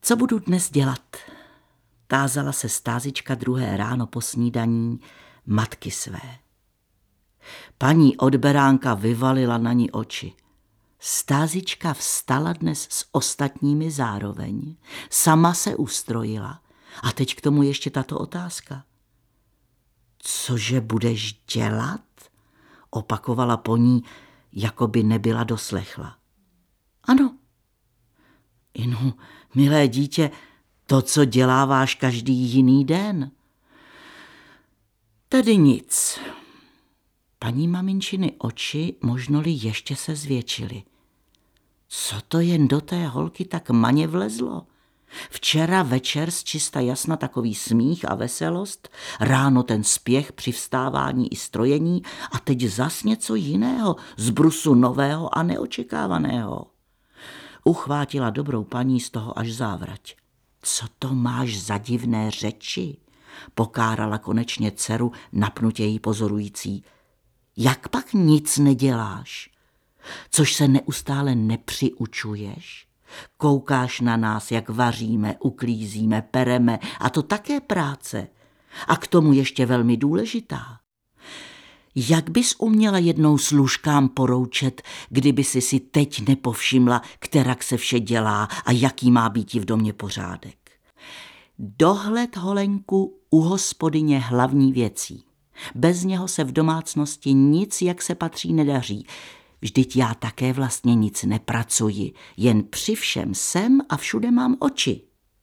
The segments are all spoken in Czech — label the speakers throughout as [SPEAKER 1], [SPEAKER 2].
[SPEAKER 1] Co budu dnes dělat? Tázala se Stázička druhé ráno po snídaní matky své. Paní odberánka vyvalila na ní oči. Stázička vstala dnes s ostatními zároveň, sama se ustrojila a teď k tomu ještě tato otázka. Cože budeš dělat? Opakovala po ní, jako by nebyla doslechla. Ano. Inu, milé dítě, to, co děláváš každý jiný den. Tedy nic. Paní maminčiny oči možnoli ještě se zvětšily. Co to jen do té holky tak maně vlezlo? Včera večer z čista jasna takový smích a veselost, ráno ten spěch při vstávání i strojení a teď zas něco jiného, z brusu nového a neočekávaného. Uchvátila dobrou paní z toho až závrať. Co to máš za divné řeči? Pokárala konečně dceru napnutěji pozorující. Jak pak nic neděláš? Což se neustále nepřiučuješ? Koukáš na nás, jak vaříme, uklízíme, pereme a to také práce. A k tomu ještě velmi důležitá. Jak bys uměla jednou služkám poroučet, kdyby si teď nepovšimla, kterak se vše dělá a jaký má být v domě pořádek? Dohled, holenku, u hospodyně hlavní věcí. Bez něho se v domácnosti nic, jak se patří, nedaří. Vždyť já také vlastně nic nepracuji, jen při všem jsem a všude mám oči.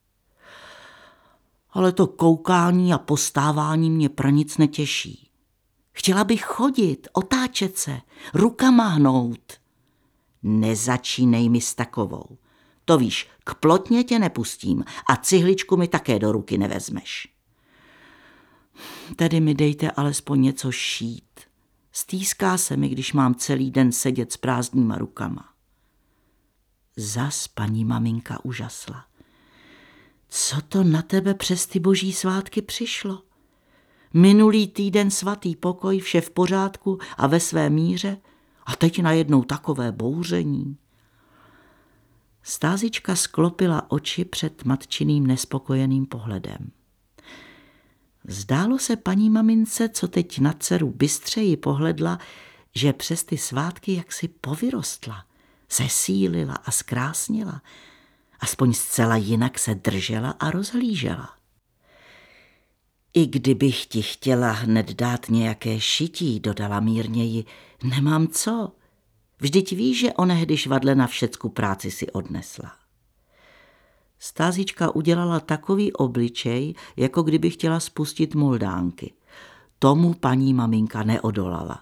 [SPEAKER 1] Ale to koukání a postávání mě pro nic netěší. Chtěla bych chodit, otáčet se, rukama hnout. Nezačínej mi s takovou. To víš, k plotně tě nepustím a cihličku mi také do ruky nevezmeš. Tedy mi dejte alespoň něco šít. Stýská se mi, když mám celý den sedět s prázdnýma rukama. Zas paní maminka užasla. Co to na tebe přes ty boží svátky přišlo? Minulý týden svatý pokoj, vše v pořádku a ve své míře a teď najednou takové bouření. Stázička sklopila oči před matčiným nespokojeným pohledem. Zdálo se paní mamince, co teď na dceru bystřeji pohledla, že přes ty svátky jaksi povyrostla, zesílila a zkrásnila, aspoň zcela jinak se držela a rozhlížela. I kdybych ti chtěla hned dát nějaké šití, dodala mírněji, nemám co. Vždyť víš, že onehdy švadle na všecku práci si odnesla. Stázička udělala takový obličej, jako kdyby chtěla spustit moldánky. Tomu paní maminka neodolala.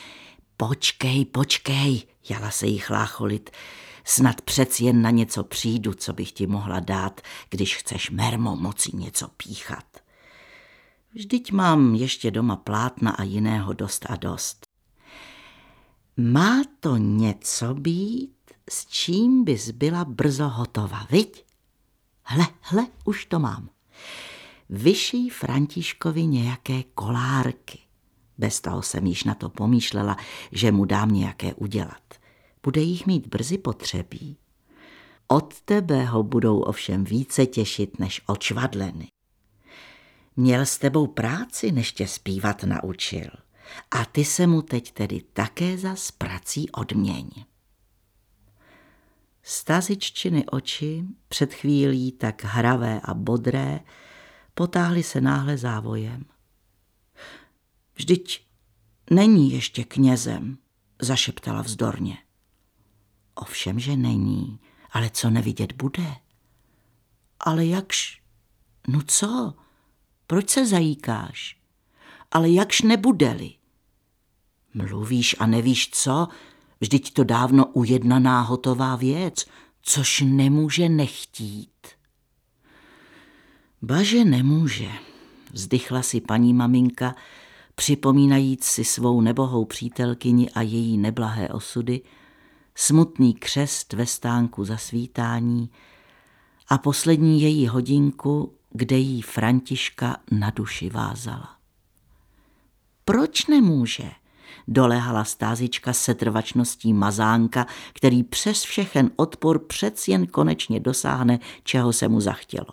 [SPEAKER 1] Počkej, jala se jí chlácholit. Snad přeci jen na něco přijdu, co bych ti mohla dát, když chceš mermo moci něco píchat. Vždyť mám ještě doma plátna a jiného dost a dost. Má to něco být, s čím bys byla brzo hotova, viď? Hle, už to mám. Vyšij Františkovi nějaké kolárky. Bez toho jsem již na to pomýšlela, že mu dám nějaké udělat. Bude jich mít brzy potřebí. Od tebe ho budou ovšem více těšit než od švadleny. Měl s tebou práci, než tě zpívat naučil. A ty se mu teď tedy také zas prací odměň. Stáziččiny oči, před chvílí tak hravé a bodré, potáhly se náhle závojem. Vždyť není ještě knězem, zašeptala vzdorně. Ovšem, že není, ale co nevidět bude? Ale jakž? No co? Proč se zajíkáš? Ale jakž nebude-li? Mluvíš a nevíš co? Vždyť to dávno ujednaná hotová věc, což nemůže nechtít. Baže nemůže, vzdychla si paní maminka, připomínajíc si svou nebohou přítelkyni a její neblahé osudy, smutný křest ve stánku zasvítání a poslední její hodinku, kde jí Františka na duši vázala. Proč nemůže? Doléhala Stázička setrvačností mazánka, který přes všechen odpor přec jen konečně dosáhne, čeho se mu zachtělo.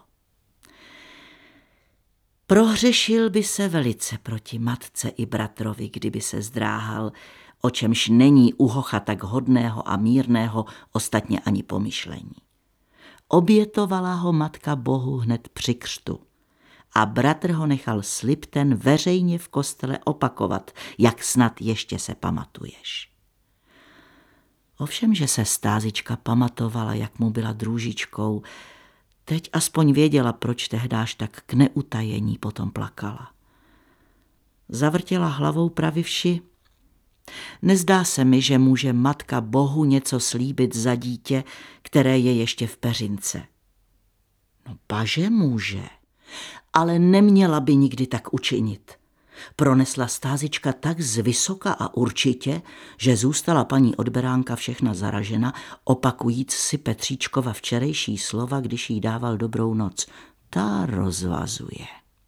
[SPEAKER 1] Prohřešil by se velice proti matce i bratrovi, kdyby se zdráhal, o čemž není u hocha tak hodného a mírného ostatně ani pomyšlení. Obětovala ho matka Bohu hned při křtu a bratr ho nechal slib ten veřejně v kostele opakovat, jak snad ještě se pamatuješ. Ovšem, že se Stázička pamatovala, jak mu byla drůžičkou, teď aspoň věděla, proč tehdáž tak k neutajení potom plakala. Zavrtěla hlavou pravivši: nezdá se mi, že může matka Bohu něco slíbit za dítě, které je ještě v peřince. No paže může, ale neměla by nikdy tak učinit. Pronesla Stázička tak zvysoka a určitě, že zůstala paní odberánka všechna zaražena, opakujíc si Petříčkova včerejší slova, když jí dával dobrou noc. Ta rozvazuje.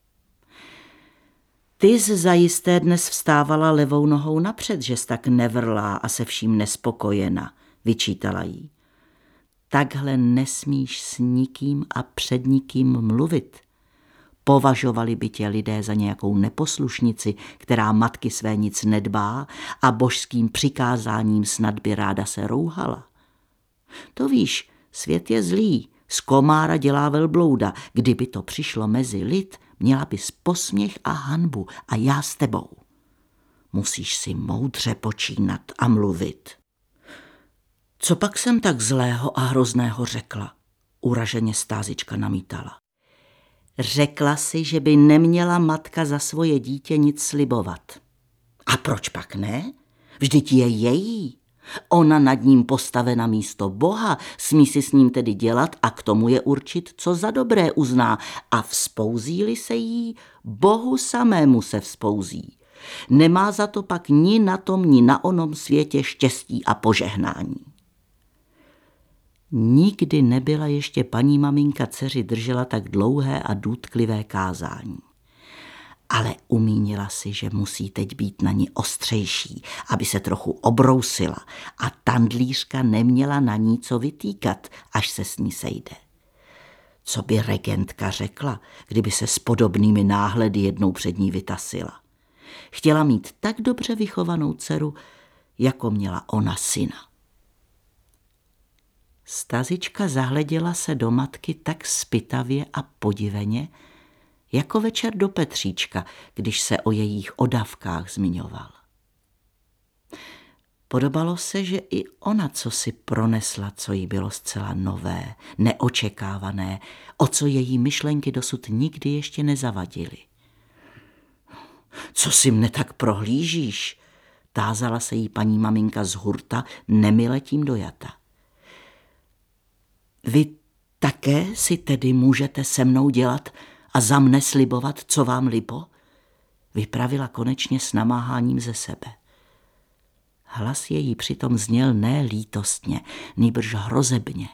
[SPEAKER 1] Ty jsi zajisté dnes vstávala levou nohou napřed, že jsi tak nevrlá a se vším nespokojena, vyčítala jí. Takhle nesmíš s nikým a před nikým mluvit. Považovali by tě lidé za nějakou neposlušnici, která matky své nic nedbá a božským přikázáním snad by ráda se rouhala. To víš, svět je zlý, z komára dělá velblouda. Kdyby to přišlo mezi lid, měla bys posměch a hanbu a já s tebou. Musíš si moudře počínat a mluvit. Co pak jsem tak zlého a hrozného řekla? Uraženě Stázička namítala. Řekla si, že by neměla matka za svoje dítě nic slibovat. A proč pak ne? Vždyť je její. Ona nad ním postavena místo Boha, smí si s ním tedy dělat a k tomu je určit, co za dobré uzná. A vzpouzí-li se jí, Bohu samému se vzpouzí. Nemá za to pak ni na tom, ni na onom světě štěstí a požehnání. Nikdy nebyla ještě paní maminka dceři držela tak dlouhé a důtklivé kázání. Ale umínila si, že musí teď být na ní ostřejší, aby se trochu obrousila a tandlířka neměla na ní co vytýkat, až se s ní sejde. Co by regentka řekla, kdyby se s podobnými náhledy jednou před ní vytasila? Chtěla mít tak dobře vychovanou dceru, jako měla ona syna. Stazička zahleděla se do matky tak zpytavě a podiveně, jako večer do Petříčka, když se o jejich odavkách zmiňoval. Podobalo se, že i ona cosi pronesla, co jí bylo zcela nové, neočekávané, o co její myšlenky dosud nikdy ještě nezavadily. Co si mne tak prohlížíš? Tázala se jí paní maminka z hurta, nemile tím dojata. Vy také si tedy můžete se mnou dělat a za mne slibovat, co vám libo? Vypravila konečně s namáháním ze sebe. Hlas její přitom zněl ne lítostně, nýbrž hrozebně.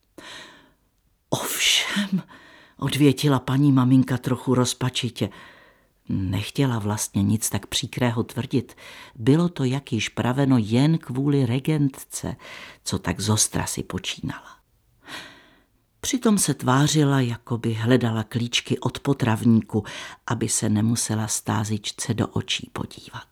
[SPEAKER 1] Ovšem, odvětila paní maminka trochu rozpačitě. Nechtěla vlastně nic tak příkrého tvrdit. Bylo to, jak již praveno, jen kvůli regentce, co tak zostra si počínala. Přitom se tvářila, jako by hledala klíčky od potravníku, aby se nemusela Stázičce do očí podívat.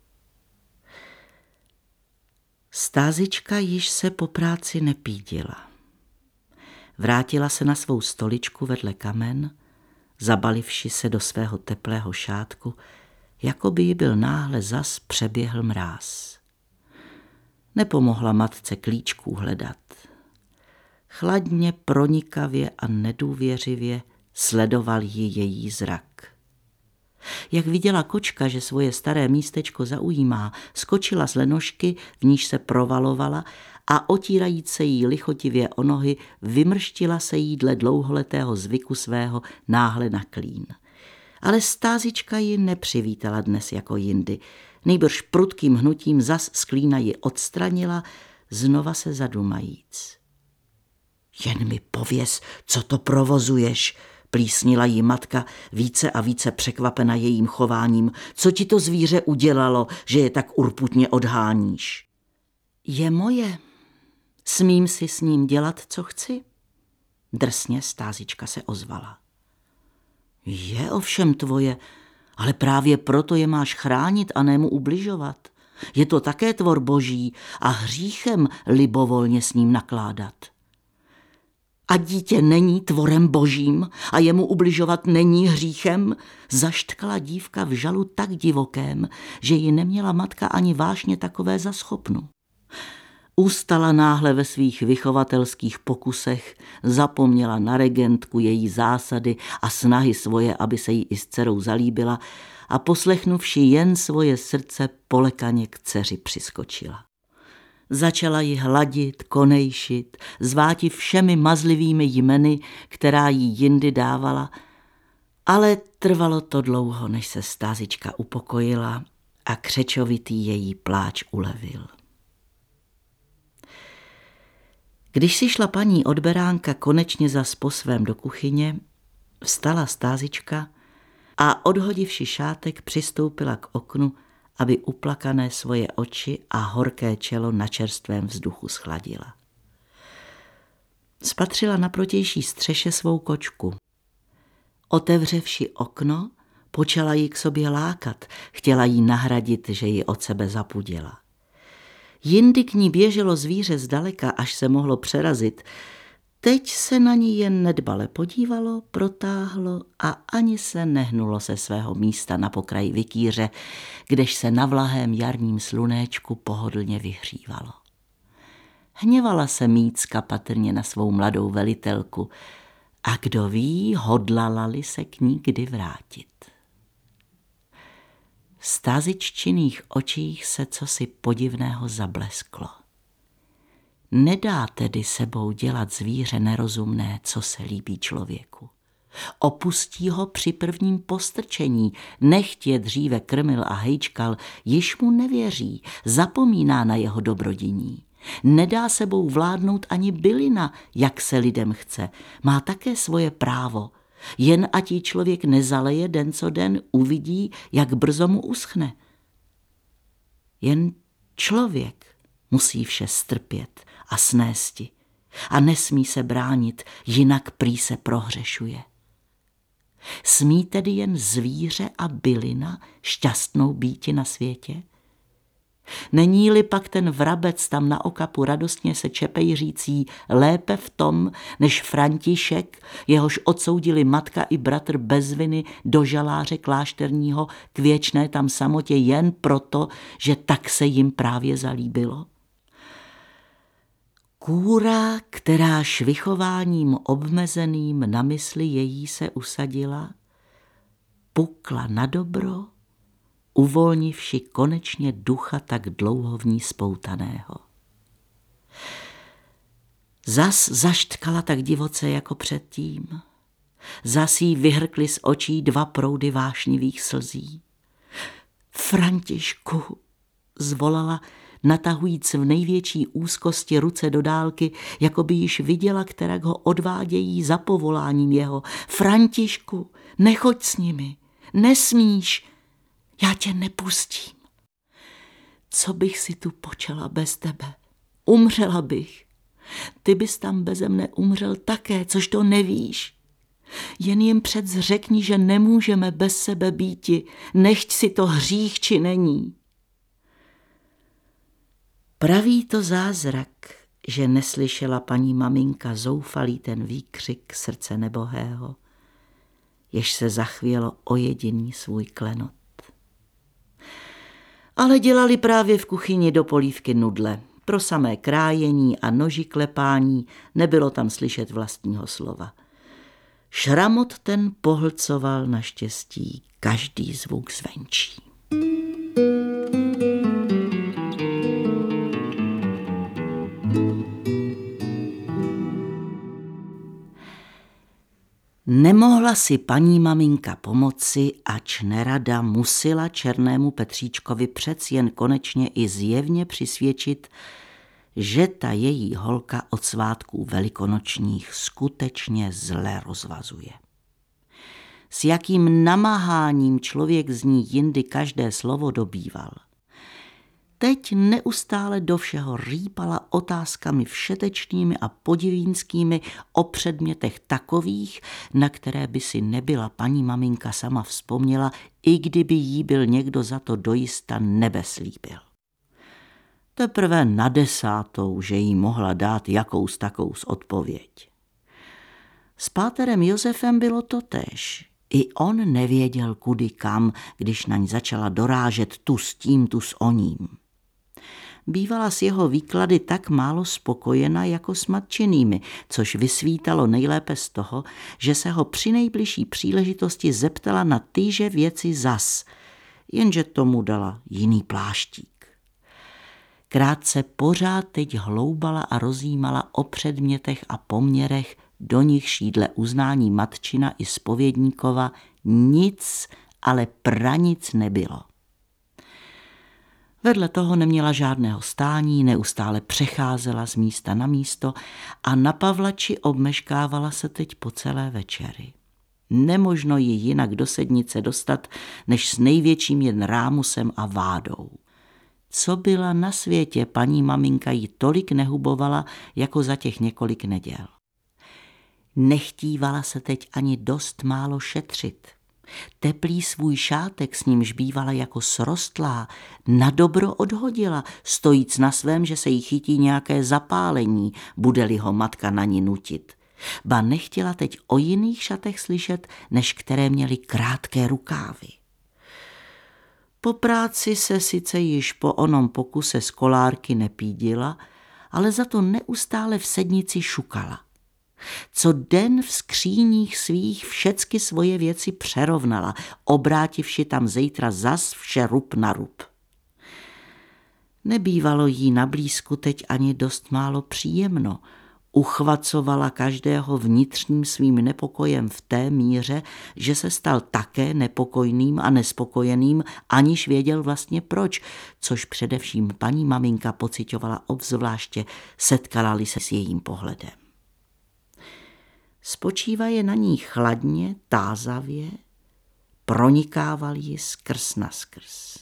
[SPEAKER 1] Stázička již se po práci nepídila. Vrátila se na svou stoličku vedle kamen, zabalivši se do svého teplého šátku, jako by jí byl náhle zas přeběhl mráz. Nepomohla matce klíčků hledat. Chladně, pronikavě a nedůvěřivě sledoval ji její zrak. Jak viděla kočka, že svoje staré místečko zaujímá, skočila z lenošky, v níž se provalovala a otírajíc se jí lichotivě o nohy, vymrštila se jí dle dlouholetého zvyku svého náhle na klín. Ale Stázička ji nepřivítala dnes jako jindy, nýbrž prudkým hnutím zas z klína ji odstranila, znova se zadumajíc. Jen mi pověz, co to provozuješ, plísnila jí matka, více a více překvapena jejím chováním. Co ti to zvíře udělalo, že je tak urputně odháníš? Je moje. Smím si s ním dělat, co chci? Drsně Stázička se ozvala. Je ovšem tvoje, ale právě proto je máš chránit a ne mu ubližovat. Je to také tvor boží a hříchem libovolně s ním nakládat. A dítě není tvorem božím a jemu ubližovat není hříchem, zaštkala dívka v žalu tak divokém, že ji neměla matka ani vášně takové za schopnu. Ustala náhle ve svých vychovatelských pokusech, zapomněla na regentku, její zásady a snahy svoje, aby se jí i s dcerou zalíbila, a poslechnuvši jen svoje srdce, polekaně k dceři přiskočila. Začala ji hladit, konejšit, zváti všemi mazlivými jmeny, která jí jindy dávala, ale trvalo to dlouho, než se Stázička upokojila a křečovitý její pláč ulevil. Když si šla paní od beránka konečně zas po svém do kuchyně, vstala Stázička a odhodivši šátek přistoupila k oknu, aby uplakané svoje oči a horké čelo na čerstvém vzduchu schladila. Spatřila na protější střeše svou kočku. Otevřevši okno, počala ji k sobě lákat, chtěla jí nahradit, že ji od sebe zapudila. Jindy k ní běželo zvíře zdaleka, až se mohlo přerazit. Teď se na ní jen nedbale podívalo, protáhlo a ani se nehnulo se svého místa na pokraji vikýře, kdež se na vlahém jarním slunéčku pohodlně vyhřívalo. Hněvala se Mícka patrně na svou mladou velitelku a kdo ví, hodlala-li se k ní kdy vrátit. V Stáziččiných očích se cosi podivného zablesklo. Nedá tedy sebou dělat zvíře nerozumné, co se líbí člověku. Opustí ho při prvním postrčení, nechť je dříve krmil a hejčkal, již mu nevěří, zapomíná na jeho dobrodiní. Nedá sebou vládnout ani bylina, jak se lidem chce, má také svoje právo. Jen ať jí člověk nezaleje den co den, uvidí, jak brzo mu uschne. Jen člověk musí vše strpět a snésti a nesmí se bránit, jinak prý se prohřešuje. Smí tedy jen zvíře a bylina šťastnou býti na světě? Není-li pak ten vrabec tam na okapu radostně se čepejřící lépe v tom, než František, jehož odsoudili matka i bratr bez viny do žaláře klášterního k věčné tam samotě jen proto, že tak se jim právě zalíbilo? Kůra, kteráž vychováním obmezeným na mysli její se usadila, pukla na dobro, uvolnivši konečně ducha tak dlouho v ní spoutaného. Zas zaštkala tak divoce jako předtím. Zas jí vyhrkly z očí dva proudy vášnivých slzí. Františku, zvolala, natahujíc v největší úzkosti ruce do dálky, jako by již viděla, kterak ho odvádějí za povoláním jeho. Františku, nechoď s nimi, nesmíš, já tě nepustím. Co bych si tu počela bez tebe? Umřela bych. Ty bys tam beze mne umřel také, což to nevíš. Jen jim řekni, že nemůžeme bez sebe býti, nechť si to hřích či není. Praví to zázrak, že neslyšela paní maminka zoufalý ten výkřik srdce nebohého, jež se zachvělo o jediný svůj klenot. Ale dělali právě v kuchyni do polívky nudle. Pro samé krájení a noži klepání nebylo tam slyšet vlastního slova. Šramot ten pohlcoval naštěstí každý zvuk zvenčí. Nemohla si paní maminka pomoci, ač nerada musela černému Petříčkovi přec jen konečně i zjevně přisvědčit, že ta její holka od svátků velikonočních skutečně zle rozvazuje. s jakým namáháním člověk z ní jindy každé slovo dobýval. Teď neustále do všeho rýpala otázkami všetečnými a podivínskými o předmětech takových, na které by si nebyla paní maminka sama vzpomněla, i kdyby jí byl někdo za to dojista nebeslíbil. Teprve na 10., že jí mohla dát jakous takous odpověď. S páterem Josefem bylo totéž. I on nevěděl kudy kam, když naň začala dorážet tu s tím, tu s oním. Bývala s jeho výklady tak málo spokojena jako s matčinými, což vysvítalo nejlépe z toho, že se ho při nejbližší příležitosti zeptala na tyže věci zas, jenže tomu dala jiný pláštík. Krátce pořád teď hloubala a rozjímala o předmětech a poměrech, do nichž jí dle uznání matčina i zpovědníkova nic, ale pranic nebylo. Vedle toho neměla žádného stání, neustále přecházela z místa na místo a na Pavlači obmeškávala se teď po celé večery. Nemožno ji jinak do sednice dostat, než s největším jen rámusem a vádou. Co byla na světě, paní maminka jí tolik nehubovala, jako za těch několik neděl. Nechtívala se teď ani dost málo šetřit. Teplý svůj šátek, s nímž bývala jako srostlá, na dobro odhodila, stojíc na svém, že se jí chytí nějaké zapálení, bude-li ho matka na ní nutit. Ba nechtěla teď o jiných šatech slyšet, než které měly krátké rukávy. Po práci se sice již po onom pokuse z kolárky nepídila, ale za to neustále v sednici šukala. Co den v skříních svých všecky svoje věci přerovnala, obrátivši tam zítra zas vše rub na rub. Nebývalo jí na blízku teď ani dost málo příjemno. Uchvacovala každého vnitřním svým nepokojem v té míře, že se stal také nepokojným a nespokojeným, aniž věděl vlastně proč, což především paní maminka pociťovala obzvláště, setkala-li se s jejím pohledem. Spočívaje na ní chladně, tázavě, pronikával ji skrz naskrz.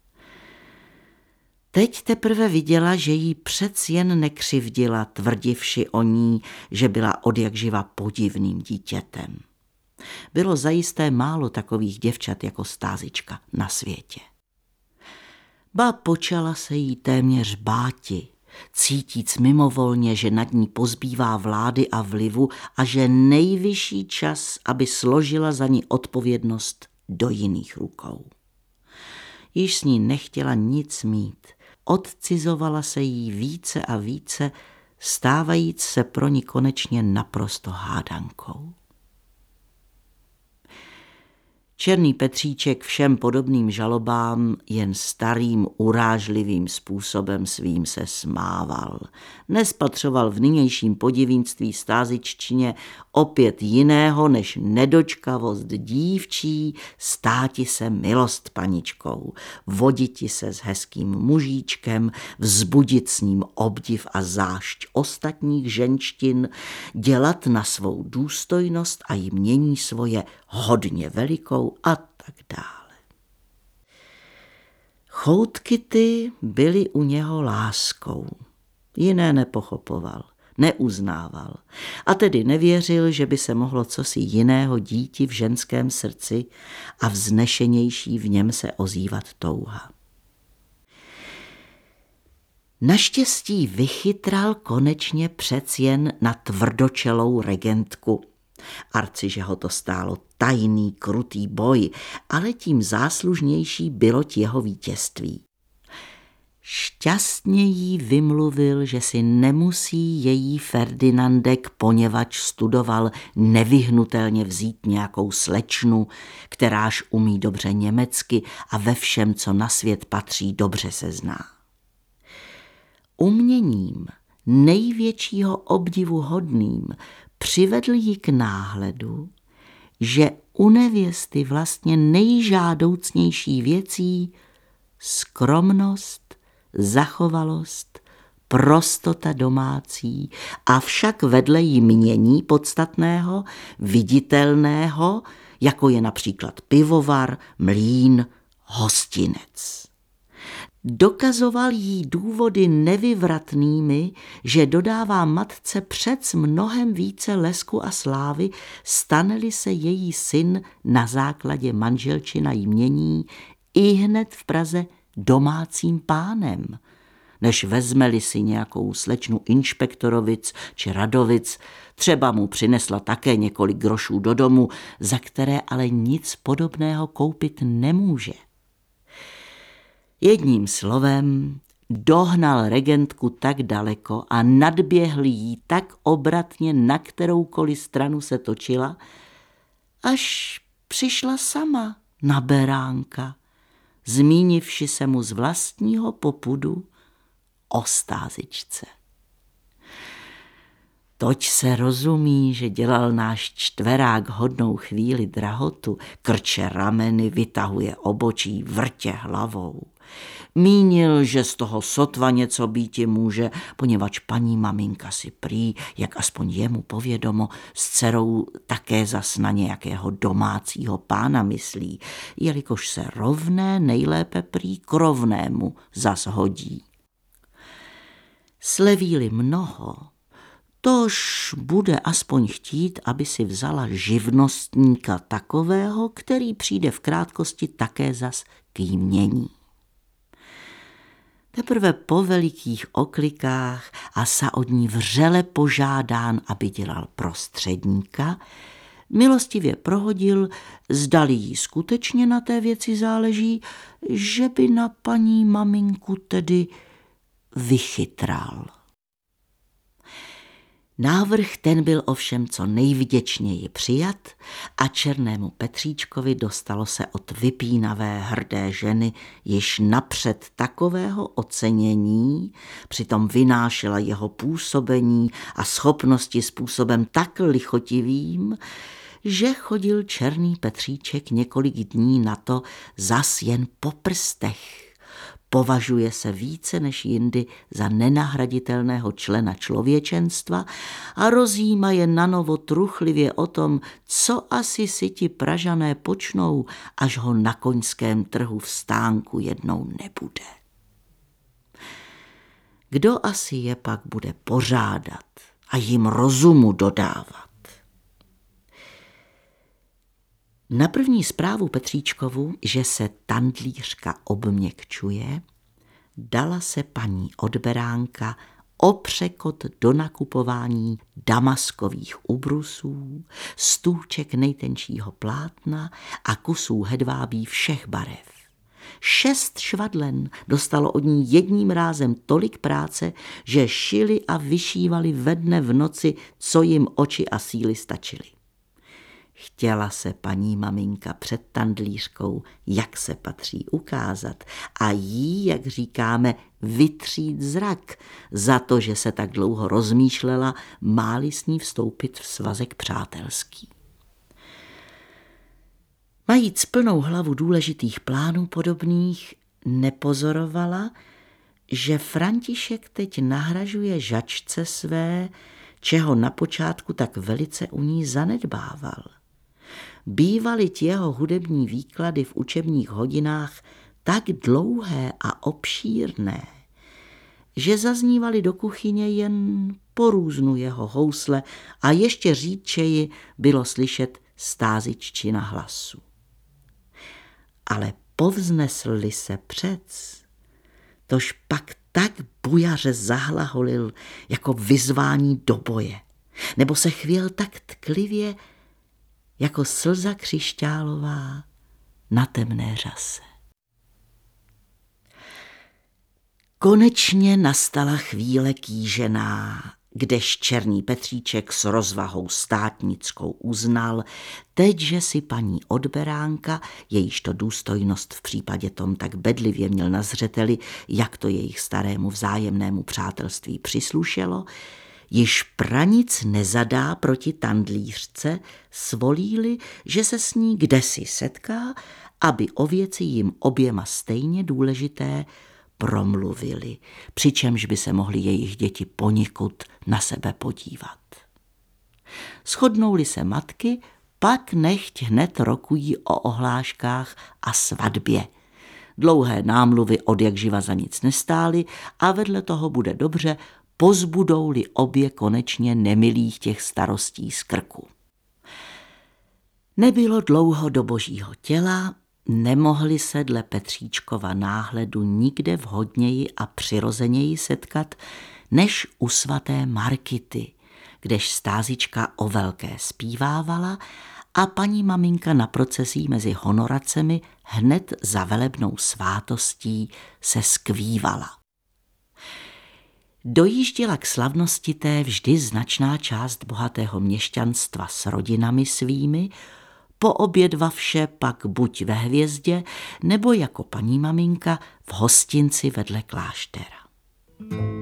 [SPEAKER 1] Teď teprve viděla, že jí přec jen nekřivdila, tvrdivši o ní, že byla odjakživa podivným dítětem. Bylo zajisté málo takových děvčat jako Stázička na světě. Ba počala se jí téměř báti, cítíc mimovolně, že nad ní pozbývá vlády a vlivu a že nejvyšší čas, aby složila za ní odpovědnost do jiných rukou. Již s ní nechtěla nic mít, odcizovala se jí více a více, stávajíc se pro ní konečně naprosto hádankou. Černý Petříček všem podobným žalobám jen starým urážlivým způsobem svým se smával. Nespatřoval v nynějším podivínství Stáziččině opět jiného než nedočkavost dívčí státi se milost paničkou, voditi se s hezkým mužíčkem, vzbudit s ním obdiv a zášť ostatních ženštin, dělat na svou důstojnost a jmění svoje hodně velikou a tak dále. Choutky ty byly u něho láskou. Jiné nepochopoval, neuznával a tedy nevěřil, že by se mohlo cosi jiného díti v ženském srdci a vznešenější v něm se ozývat touha. Naštěstí vychytral konečně přec jen na tvrdočelou regentku. Arci, že ho to stálo tajný, krutý boj, ale tím záslužnější bylo jeho vítězství. Šťastně jí vymluvil, že si nemusí její Ferdinandek, poněvadž studoval, nevyhnutelně vzít nějakou slečnu, kteráž umí dobře německy a ve všem, co na svět patří, dobře se zná. Uměním největšího obdivu hodným přivedl ji k náhledu, že u nevěsty vlastně nejžádoucnější věcí skromnost, zachovalost, prostota domácí, avšak vedle jí mění podstatného, viditelného, jako je například pivovar, mlýn, hostinec. Dokazoval jí důvody nevyvratnými, že dodává matce přec mnohem více lesku a slávy, stane-li se její syn na základě manželčina jmění ihned v Praze domácím pánem, než vezme-li si nějakou slečnu inspektorovic či radovic, třeba mu přinesla také několik grošů do domu, za které ale nic podobného koupit nemůže. Jedním slovem dohnal regentku tak daleko a nadběhl jí tak obratně, na kteroukoliv stranu se točila, až přišla sama na beránka, zmínivši se mu z vlastního popudu o stázičce. Toť se rozumí, že dělal náš čtverák hodnou chvíli drahotu, krče rameny, vytahuje obočí, vrtě hlavou. Mínil, že z toho sotva něco býti může, poněvadž paní maminka si prý, jak aspoň jemu povědomo, s dcerou také zas na nějakého domácího pána myslí, jelikož se rovné nejlépe prý k rovnému zas hodí. Sleví-li mnoho, tož bude aspoň chtít, aby si vzala živnostníka takového, který přijde v krátkosti také zas k jmění. Teprve po velikých oklikách a sa od ní vřele požádán, aby dělal prostředníka, milostivě prohodil, zdali jí skutečně na té věci záleží, že by na paní maminku tedy vychytral. Návrh ten byl ovšem co nejvděčněji přijat a černému Petříčkovi dostalo se od vypínavé hrdé ženy již napřed takového ocenění, přitom vynášela jeho působení a schopnosti způsobem tak lichotivým, že chodil černý Petříček několik dní na to zas jen po prstech. Považuje se více než jindy za nenahraditelného člena člověčenstva a rozjíma je nanovo truchlivě o tom, co asi si ti Pražané počnou, až ho na koňském trhu v stánku jednou nebude. Kdo asi je pak bude pořádat a jim rozumu dodávat? Na první zprávu Petříčkovu, že se tandlířka obměkčuje, dala se paní odberánka o překot do nakupování damaskových ubrusů, stůček nejtenčího plátna a kusů hedvábí všech barev. 6 švadlen dostalo od ní jedním rázem tolik práce, že šili a vyšívali ve dne v noci, co jim oči a síly stačily. Chtěla se paní maminka před tandlířkou, jak se patří, ukázat a jí, jak říkáme, vytřít zrak za to, že se tak dlouho rozmýšlela, má-li s ní vstoupit v svazek přátelský. Majíc plnou hlavu důležitých plánů podobných, nepozorovala, že František teď nahražuje žačce své, čeho na počátku tak velice u ní zanedbával. Bývaly jeho hudební výklady v učebních hodinách tak dlouhé a obšírné, že zaznívaly do kuchyně jen po různu jeho housle a ještě řídčeji bylo slyšet stáziččina hlasu. Ale povznesl-li se přec, tož pak tak bujaře zahlaholil jako vyzvání do boje, nebo se chvěl tak tklivě jako slza křišťálová na temné řase. Konečně nastala chvíle kýžená, kdež černý Petříček s rozvahou státnickou uznal, teď, že si paní odberánka, jejíž to důstojnost v případě tom tak bedlivě měl na zřeteli, jak to jejich starému vzájemnému přátelství přislušelo, již pranic nezadá proti tandlířce, svolí-li, že se s ní kdesi setká, aby o věci jim oběma stejně důležité promluvili, přičemž by se mohli jejich děti poněkud na sebe podívat. Shodnou-li se matky, pak nechť hned rokují o ohláškách a svatbě. Dlouhé námluvy odjakživa za nic nestály a vedle toho bude dobře, pozbudou-li obě konečně nemilých těch starostí z krku. Nebylo dlouho do božího těla, nemohli se dle Petříčkova náhledu nikde vhodněji a přirozeněji setkat, než u svaté Markity, kdež stázička o velké zpívávala a paní maminka na procesí mezi honoracemi hned za velebnou svátostí se skvívala. Dojížděla k slavnosti té vždy značná část bohatého měšťanstva s rodinami svými, poobědvavše pak buď ve Hvězdě, nebo jako paní maminka v hostinci vedle kláštera.